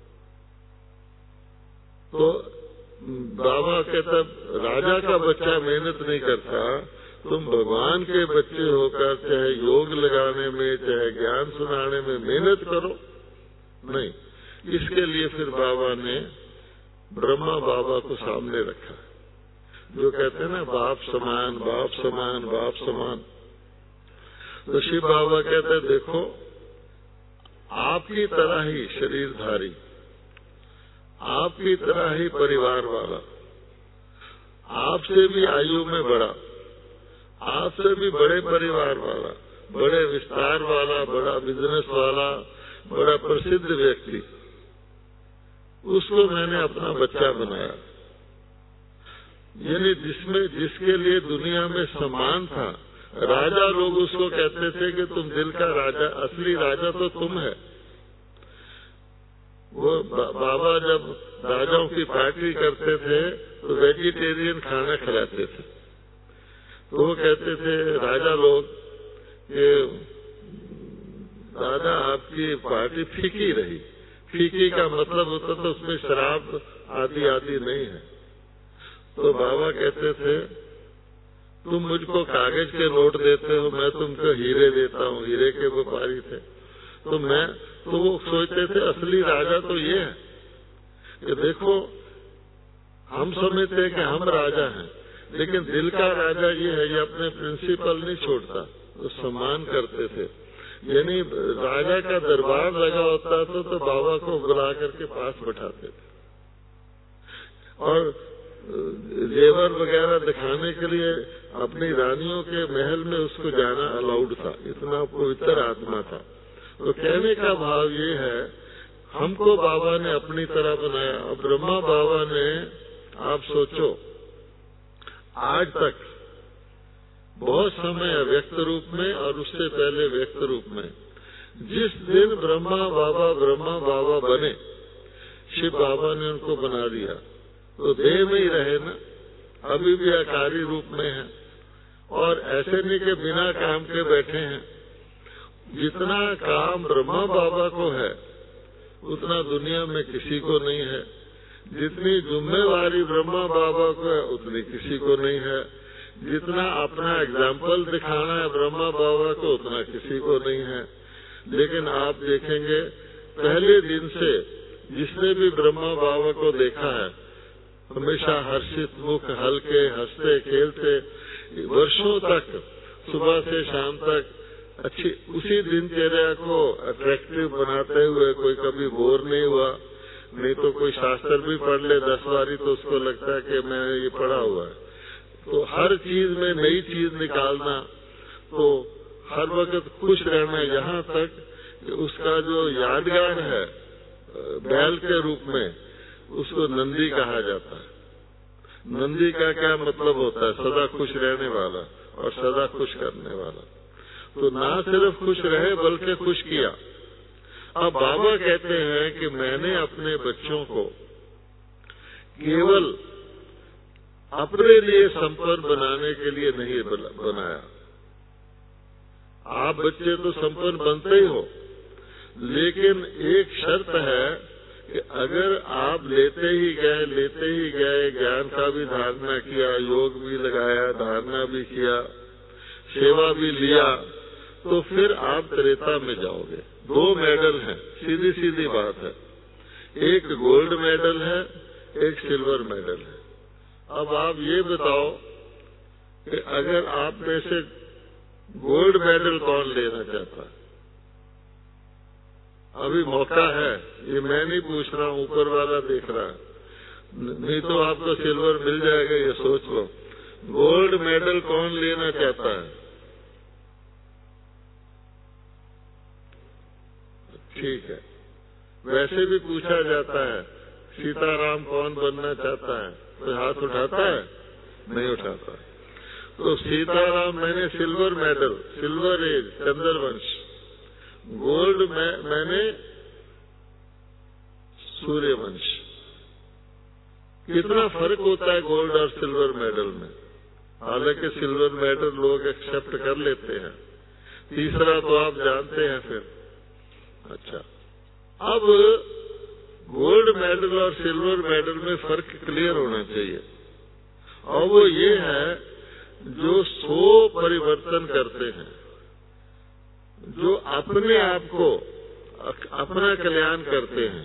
तो बाबा कहता राजा का बच्चा मेहनत नहीं करता, तुम भगवान के बच्चे होकर चाहे योग लगाने में चाहे ज्ञान सुनाने में मेहनत करो। नहीं, इसके लिए फिर बाबा ने ब्रह्मा बाबा को सामने रखा, जो कहते हैं ना बाप समान बाप समान बाप समान। तो शिव बाबा कहते हैं देखो, आपकी तरह ही शरीरधारी, आपकी तरह ही परिवार वाला, आपसे भी आयु में बड़ा, आपसे भी बड़े परिवार वाला, बड़े विस्तार वाला, बड़ा बिजनेस वाला, बड़ा प्रसिद्ध व्यक्ति, उसको मैंने अपना बच्चा बनाया। यानी जिसमें जिसके लिए दुनिया में सम्मान था, राजा लोग उसको कहते थे कि तुम दिल का राजा, असली राजा तो तुम है। वो बा, बाबा जब राजाओं की पार्टी करते थे तो वेजिटेरियन खाना खिलाते थे। तो वो कहते थे राजा लोग कि दादा आपकी पार्टी फीकी रही। फीकी का मतलब होता था उसमें शराब आदि आदि नहीं है। तो बाबा कहते थे तुम मुझको कागज के नोट देते हो, मैं तुमको हीरे देता हूँ। हीरे के व्यापारी थे। तो मैं तो वो सोचते थे असली राजा तो ये है कि देखो हम समझते हैं कि हम राजा हैं, लेकिन दिल का राजा ये है, ये अपने प्रिंसिपल नहीं छोड़ता, तो सम्मान करते थे। यानी राजा का दरबार लगा होता था तो बाबा को बुला करके पास बैठाते थे और जेवर वगैरह दिखाने के लिए अपनी रानियों के महल में उसको जाना अलाउड था। इतना पवित्र आत्मा था। तो कहने का भाव ये है, हमको बाबा ने अपनी तरह बनाया। अब ब्रह्मा बाबा ने, आप सोचो, आज तक बहुत समय व्यक्त रूप में और उससे पहले व्यक्त रूप में, जिस दिन ब्रह्मा बाबा ब्रह्मा बाबा बने, शिव बाबा ने उनको बना दिया। तो देह में ही रहे ना, अभी भी आकारी रूप में है, और ऐसे नहीं कि बिना काम के बैठे हैं। जितना काम ब्रह्मा बाबा को है उतना दुनिया में किसी को नहीं है। जितनी जिम्मेवारी ब्रह्मा बाबा को है उतनी किसी को नहीं है। जितना अपना एग्जाम्पल दिखाना है ब्रह्मा बाबा को उतना किसी को नहीं है। लेकिन आप देखेंगे पहले दिन से जिसने भी ब्रह्मा बाबा को देखा है हमेशा हर्षित मुख, हल्के, हंसते खेलते, वर्षों तक सुबह से शाम तक अच्छी उसी दिनचर्या को अट्रैक्टिव बनाते हुए कोई कभी बोर नहीं हुआ। नहीं तो कोई शास्त्र भी पढ़ ले दस बारी तो उसको लगता है कि मैं ये पढ़ा हुआ है। तो हर चीज में नई चीज निकालना, तो हर वक्त खुश रहना, यहाँ तक कि उसका जो यादगार है बैल के रूप में उसको नंदी कहा जाता है। नंदी का क्या मतलब होता है? सदा खुश रहने वाला और सदा खुश करने वाला। तो ना सिर्फ खुश रहे बल्कि खुश किया। अब बाबा कहते हैं कि मैंने अपने बच्चों को केवल अपने लिए संपन्न बनाने के लिए नहीं बनाया। आप बच्चे तो संपन्न बनते ही हो, लेकिन एक शर्त है कि अगर आप लेते ही गए लेते ही गए ज्ञान का भी धारणा किया, योग भी लगाया, धारणा भी किया, सेवा भी लिया, तो फिर आप त्रेता में जाओगे। दो मेडल हैं, सीधी सीधी बात है। एक गोल्ड मेडल है, एक सिल्वर मेडल है। अब आप ये बताओ कि अगर आप में से गोल्ड मेडल कौन लेना चाहता है? अभी मौका है, ये मैं नहीं पूछ रहा हूँ, ऊपर वाला देख रहा है। नहीं तो आपको सिल्वर मिल जाएगा, ये सोच लो। गोल्ड मेडल कौन लेना चाहता है? ठीक है। वैसे भी पूछा जाता है सीताराम कौन बनना चाहता है, तो हाथ उठाता है? नहीं उठाता। तो सीताराम मैंने सिल्वर मेडल, सिल्वर एज, चंद्रवंश। गोल्ड में मैंने सूर्यवंश। कितना फर्क होता है गोल्ड और सिल्वर मेडल में। हालांकि सिल्वर मेडल लोग एक्सेप्ट कर लेते हैं, तीसरा तो आप जानते हैं फिर। अच्छा, अब गोल्ड मेडल और सिल्वर मेडल में फर्क क्लियर होना चाहिए, और वो ये है जो सो परिवर्तन करते हैं, जो अपने आप को अपना कल्याण करते हैं,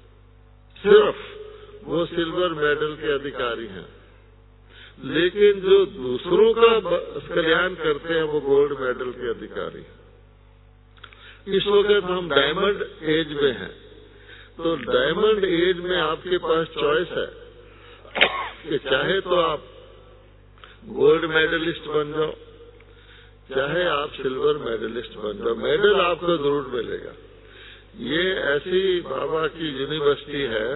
सिर्फ वो सिल्वर मेडल के अधिकारी हैं। लेकिन जो दूसरों का कल्याण करते हैं वो गोल्ड मेडल के अधिकारी हैं। इस वक्त हम डायमंड एज में हैं, तो डायमंड एज में आपके पास चॉइस है कि चाहे तो आप गोल्ड मेडलिस्ट बन जाओ, चाहे आप सिल्वर मेडलिस्ट बन जाओ। मेडल आपको जरूर मिलेगा। ये ऐसी बाबा की यूनिवर्सिटी है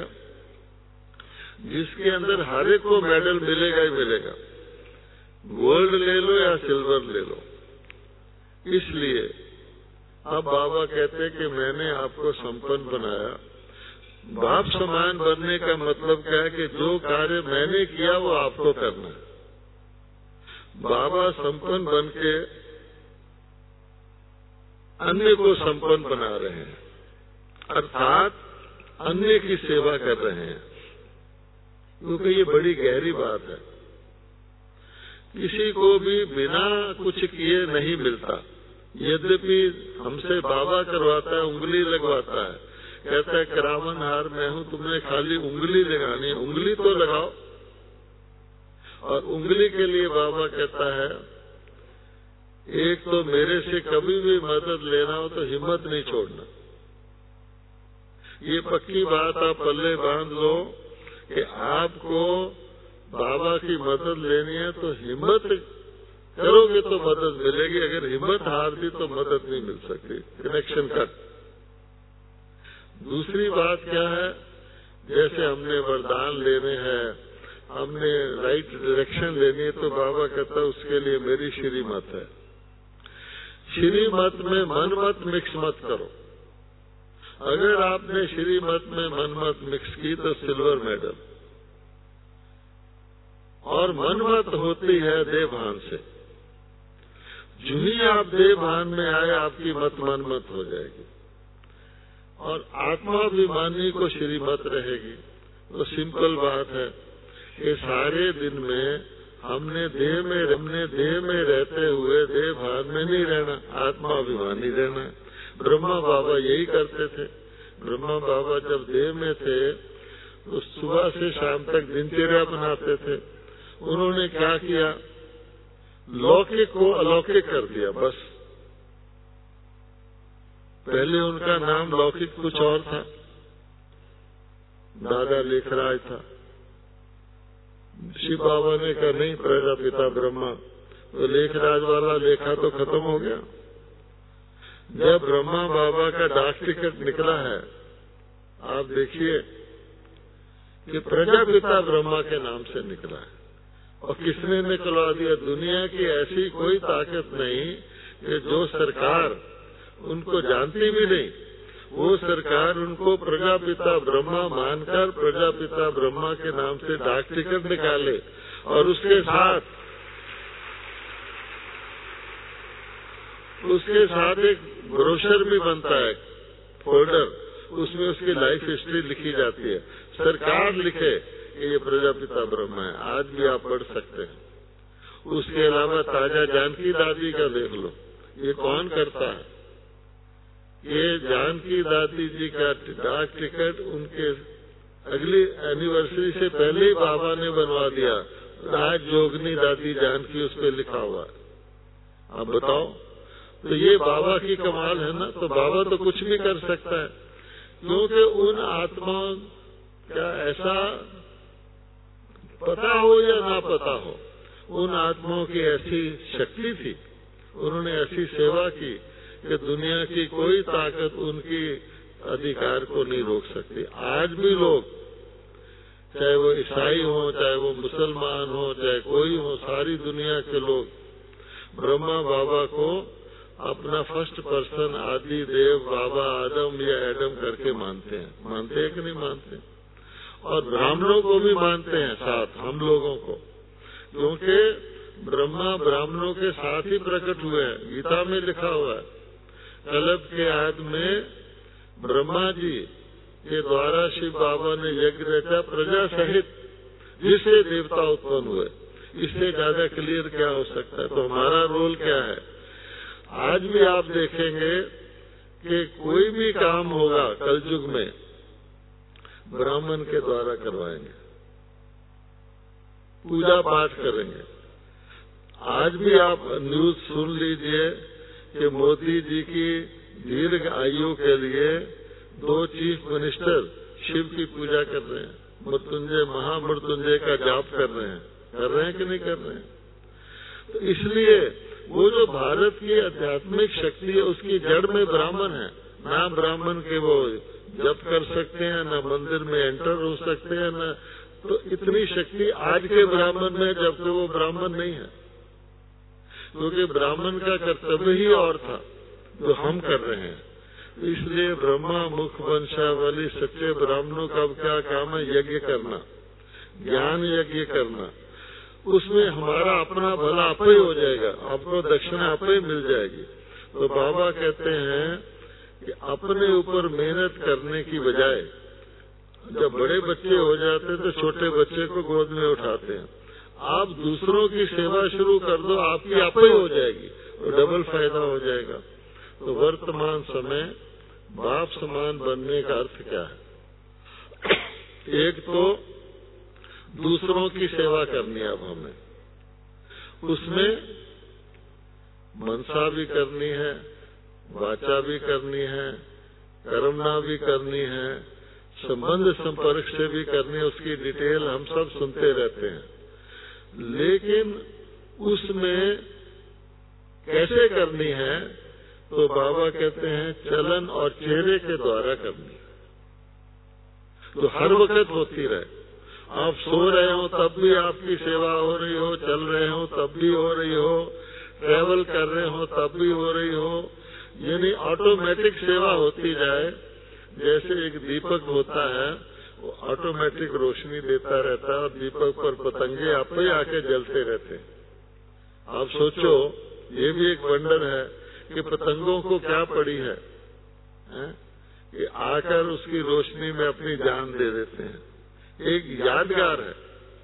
जिसके अंदर हर एक को मेडल मिलेगा ही मिलेगा, गोल्ड ले लो या सिल्वर ले लो। इसलिए अब बाबा कहते हैं कि मैंने आपको संपन्न बनाया। बाप समान बनने का मतलब क्या है कि जो कार्य मैंने किया वो आपको करना है। बाबा संपन्न बन के अन्य को संपन्न बना रहे हैं, अर्थात अन्य की सेवा कर रहे हैं, क्योंकि ये बड़ी गहरी बात है। किसी को भी बिना कुछ किए नहीं मिलता। यद्यपि हमसे बाबा करवाता है, उंगली लगवाता है, कहता है करावन हार मैं हूँ, तुमने खाली उंगली लगानी है, उंगली तो लगाओ। और उंगली के लिए बाबा कहता है एक तो मेरे से कभी भी मदद लेना हो तो हिम्मत नहीं छोड़ना। ये पक्की बात आप पल्ले बांध लो कि आपको बाबा की मदद लेनी है तो हिम्मत करोगे तो मदद मिलेगी, अगर हिम्मत हार दी तो मदद नहीं मिल सकती। Connection cut. दूसरी बात क्या है, जैसे हमने वरदान लेने हैं, हमने राइट डायरेक्शन लेनी है, तो बाबा कहता है उसके लिए मेरी श्रीमत है। श्रीमत में मन मत मिक्स मत करो। अगर आपने श्रीमत में मन मत मिक्स की तो सिल्वर मेडल, और मनमत होती है देह भान से। जो ही आप देह भान में आए आपकी मत मनमत हो जाएगी और आत्माभिमानी को श्रीमत रहेगी। तो सिंपल बात है कि सारे दिन में हमने देह में हमने देह में रहते हुए देह भान में नहीं रहना, आत्माभिमानी रहना। ब्रह्मा बाबा यही करते थे। ब्रह्मा बाबा जब देह में थे तो सुबह से शाम तक दिनचर्या बनाते थे। उन्होंने क्या किया, लौकिक को अलौकिक कर दिया बस। पहले उनका नाम लौकिक कुछ और था, दादा लेखराज था। शिव बाबा ने कहा नहीं, प्रजापिता ब्रह्मा। तो लेखराज वाला लेखा तो खत्म हो गया। जब ब्रह्मा बाबा का डाक टिकट निकला है, आप देखिए कि प्रजापिता ब्रह्मा के नाम से निकला है। और किसने निकलवा दिया? दुनिया की ऐसी कोई ताकत नहीं कि जो सरकार उनको जानती भी नहीं, वो सरकार उनको प्रजापिता ब्रह्मा मानकर प्रजापिता ब्रह्मा के नाम से डाक टिकट निकाले और उसके साथ उसके साथ एक ब्रोशर भी बनता है, फोल्डर, उसमें उसकी लाइफ हिस्ट्री लिखी जाती है। सरकार लिखे कि ये प्रजापिता ब्रह्मा है, आज भी आप पढ़ सकते हैं। उसके अलावा ताजा जानकी दादी का देख लो, ये कौन करता है? ये जानकी दादी जी का डाक टिकट उनके अगली एनिवर्सरी से पहले ही बाबा ने बनवा दिया। आज जोगनी दादी जानकी उस पर लिखा हुआ है। अब बताओ, तो ये बाबा की कमाल है ना। तो बाबा तो कुछ भी कर सकता है, क्योंकि उन आत्माओं का ऐसा पता हो या ना पता हो, उन आत्माओं की ऐसी शक्ति थी, उन्होंने ऐसी सेवा की कि दुनिया की कोई ताकत उनकी अधिकार को नहीं रोक सकती। आज भी लोग, चाहे वो ईसाई हो, चाहे वो मुसलमान हो, चाहे कोई हो, सारी दुनिया के लोग ब्रह्मा बाबा को अपना फर्स्ट पर्सन आदि देव बाबा आदम या एडम करके मानते हैं। मानते हैं कि नहीं मानते? और ब्राह्मणों को भी मानते हैं साथ, हम लोगों को, क्योंकि ब्रह्मा ब्राह्मणों के साथ ही प्रकट हुए हैं। गीता में लिखा हुआ है, कल्प के आदि में ब्रह्मा जी के द्वारा शिव बाबा ने यज्ञ रचा प्रजा सहित, जिससे देवता उत्पन्न हुए। इससे ज्यादा क्लियर क्या हो सकता है? तो हमारा रोल क्या है? आज भी आप देखेंगे कि कोई भी काम होगा कलयुग में ब्राह्मण के द्वारा करवाएंगे, पूजा पाठ करेंगे। आज भी आप न्यूज सुन लीजिए कि मोदी जी की दीर्घ आयु के लिए दो चीफ मिनिस्टर शिव की पूजा कर रहे हैं, मृत्युंजय महामृत्युंजय का जाप कर रहे हैं। कर रहे हैं कि नहीं कर रहे हैं? तो इसलिए वो जो भारत की आध्यात्मिक शक्ति है, उसकी जड़ में ब्राह्मण है। ना ब्राह्मण के वो जप कर सकते हैं, ना मंदिर में एंटर हो सकते हैं, ना तो इतनी शक्ति आज के ब्राह्मण में, जब तो वो ब्राह्मण नहीं है। क्योंकि ब्राह्मण का कर्तव्य ही और था जो हम कर रहे हैं। इसलिए ब्रह्मा मुख वंशावली सच्चे ब्राह्मणों का क्या काम है? यज्ञ करना, ज्ञान यज्ञ करना। उसमें हमारा अपना भला आप ही हो जाएगा, आपको दक्षिणा आप ही मिल जाएगी। तो बाबा कहते हैं कि अपने ऊपर मेहनत करने की बजाय, जब बड़े बच्चे हो जाते तो छोटे बच्चे को गोद में उठाते हैं। आप दूसरों की सेवा शुरू कर दो, आपकी आप ही हो जाएगी, तो डबल फायदा हो जाएगा। तो वर्तमान समय बाप समान बनने का अर्थ क्या है? एक तो दूसरों की सेवा करनी है अब हमें, उसमें मनसा भी करनी है, वाचा भी करनी है, कर्मना भी करनी है, संबंध संपर्क से भी करनी है। उसकी डिटेल हम सब सुनते रहते हैं, लेकिन उसमें कैसे करनी है? तो बाबा कहते हैं चलन और चेहरे के द्वारा करनी, तो हर वक्त होती रहे। आप सो रहे हो तब भी आपकी सेवा हो रही हो, चल रहे हो तब भी हो रही हो, ट्रैवल कर रहे हो तब भी हो रही हो, यानी ऑटोमेटिक सेवा होती जाए। जैसे एक दीपक होता है, वो ऑटोमेटिक रोशनी देता रहता है और दीपक पर पतंगे आप ही आके जलते रहते हैं। आप सोचो, ये भी एक वंडर है कि पतंगों को क्या पड़ी है, है? कि आकर उसकी रोशनी में अपनी जान दे देते हैं। एक यादगार है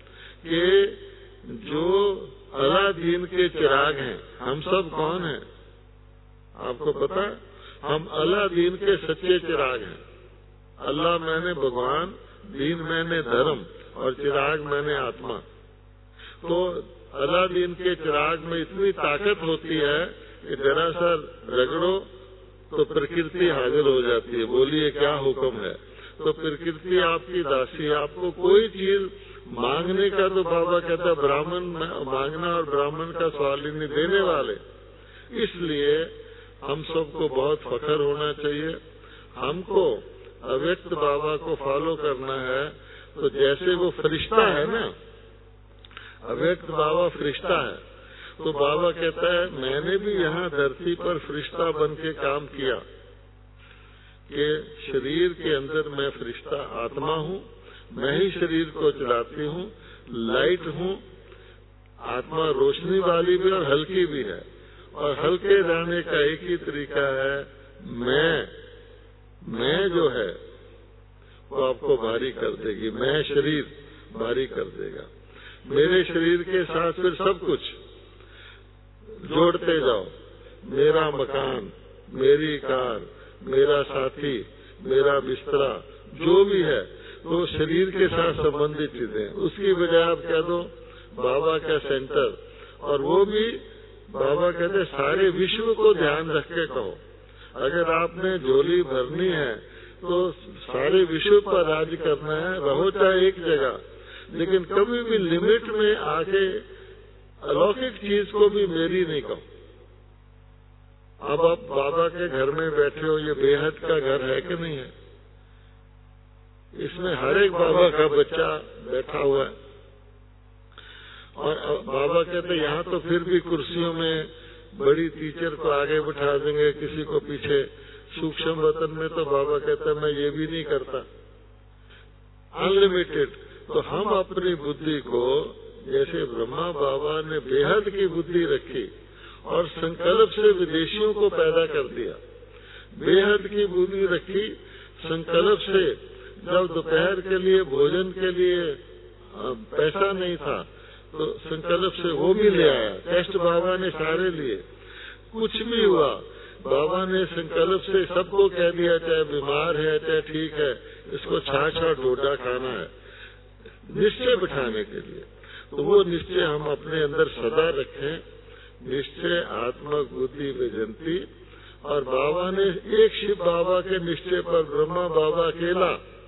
कि जो अलादीन के चिराग हैं, हम सब कौन हैं आपको पता है? हम अलादीन के सच्चे चिराग हैं। अल्लाह मैंने भगवान, दीन मैंने धर्म और चिराग मैंने आत्मा। तो अलादीन के चिराग में इतनी ताकत होती है कि जरा सा रगड़ो तो प्रकृति हाजिर हो जाती है। बोलिए क्या हुक्म है? तो प्रकृति आपकी दासी। आपको कोई चीज मांगने का, तो बाबा कहता है ब्राह्मण मांगना और ब्राह्मण का सवाल ही नहीं, देने वाले। इसलिए हम सबको बहुत फख्र होना चाहिए। हमको अव्यक्त बाबा को फॉलो करना है। तो जैसे वो फरिश्ता है ना, अव्यक्त बाबा फरिश्ता है, तो बाबा कहता है मैंने भी यहाँ धरती पर फरिश्ता बन के काम किया कि शरीर के अंदर मैं फरिश्ता आत्मा हूँ, मैं ही शरीर को चलाती हूँ, लाइट हूँ। आत्मा रोशनी वाली भी और हल्की भी है, और हल्के रहने का एक ही तरीका है, मैं मैं जो है वो आपको भारी कर देगी। मैं शरीर भारी कर देगा। मेरे शरीर के साथ फिर सब कुछ जोड़ते जाओ। मेरा मकान, मेरी कार, मेरा साथी, मेरा बिस्तरा, जो भी है वो शरीर के साथ संबंधित चीजें। उसकी बजाय आप कह दो बाबा का सेंटर, और वो भी बाबा कहते सारे विश्व को ध्यान रख के कहो। अगर आपने झोली भरनी है तो सारे विश्व पर राज करना है, रहो चाहे एक जगह, लेकिन कभी भी लिमिट में आके अलौकिक चीज को भी मेरी नहीं कहो। अब आप बाबा के घर में बैठे हो, ये बेहद का घर है कि नहीं है? इसमें हर एक बाबा का बच्चा बैठा हुआ है। और बाबा कहते यहाँ तो फिर भी कुर्सियों में बड़ी टीचर को आगे बिठा देंगे, किसी को पीछे। सूक्ष्म वतन में तो बाबा कहता मैं ये भी नहीं करता, अनलिमिटेड। तो हम अपनी बुद्धि को, जैसे ब्रह्मा बाबा ने बेहद की बुद्धि रखी और संकल्प से विदेशियों को पैदा कर दिया, बेहद की बुद्धि रखी संकल्प से। जब दोपहर के लिए भोजन के लिए पैसा नहीं था तो संकल्प से वो भी ले आया। टेस्ट बाबा ने सारे लिए, कुछ भी हुआ बाबा ने संकल्प से सबको कह दिया, चाहे बीमार है चाहे ठीक है, इसको छाछ और डोडा खाना है, निश्चय बिठाने के लिए। तो वो निश्चय हम अपने अंदर सदा रखें। निश्चय आत्मक बुद्धि विजंती। और बाबा ने एक शिव बाबा के निश्चय पर, ब्रह्मा बाबा अकेला,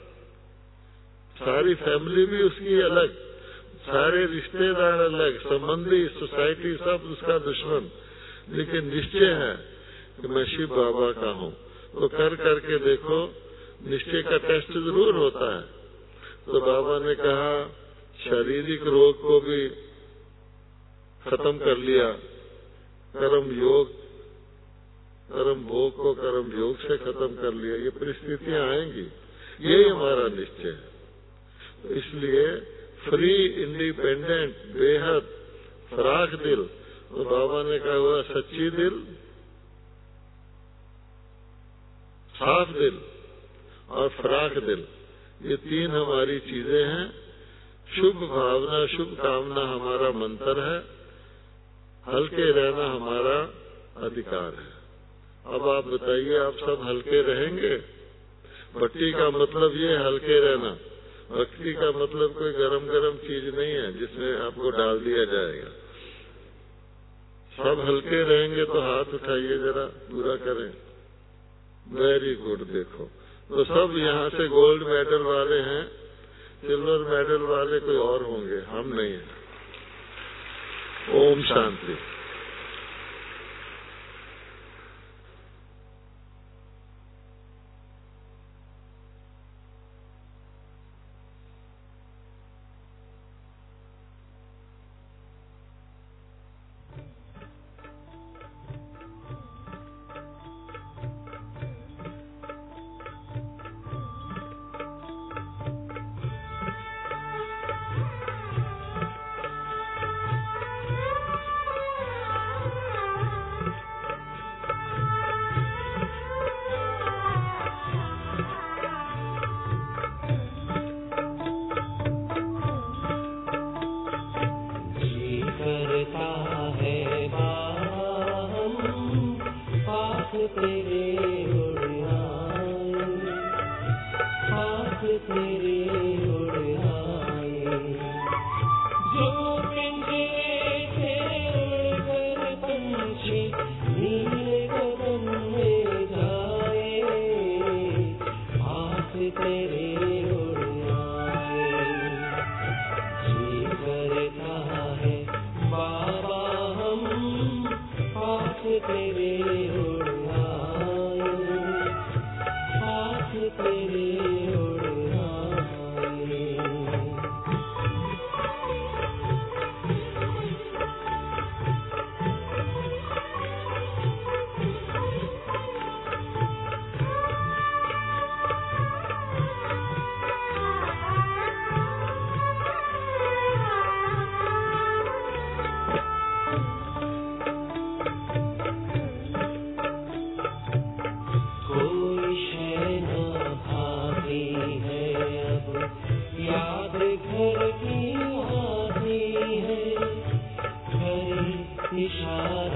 सारी फैमिली भी उसकी अलग, सारे रिश्तेदार अलग, संबंधी, सोसाइटी सब उसका दुश्मन, लेकिन निश्चय है कि मैं शिव बाबा का हूँ। तो कर करके देखो, निश्चय का टेस्ट जरूर होता है। तो बाबा ने कहा शारीरिक रोग को भी खत्म कर लिया, कर्म योग, कर्म भोग को कर्म योग से खत्म कर लिया। ये परिस्थितियां आएंगी, यही हमारा निश्चय है। तो इसलिए फ्री, इंडिपेंडेंट, बेहद फराख दिल। तो बाबा ने कहा हुआ सच्ची दिल, साफ दिल और फराख दिल, ये तीन हमारी चीजें हैं। शुभ भावना, शुभ कामना हमारा मंत्र है, हल्के रहना हमारा अधिकार है। अब आप बताइए, आप सब हल्के रहेंगे? भक्ति का मतलब ये हल्के रहना। भक्ति का मतलब कोई गरम गरम चीज नहीं है जिसमें आपको डाल दिया जाएगा। सब हल्के रहेंगे तो हाथ उठाइए, जरा पूरा करें। Very good. देखो तो सब यहाँ से गोल्ड मेडल वाले हैं, सिल्वर मेडल वाले कोई और होंगे, हम नहीं हैं। ओम शांति। तेरे उड़ आए, हाथ तेरे उड़ आए, जो पिंजरे से उड़कर पंछी नीले गगन में जाए, हाथ तेरे उड़ आए। जी करता है बाबा हम हाथ तेरे उड़ आए, हाथ तेरे उड़ आए। कोई शय न भाती है अब, याद घर की आती है, घर इशारा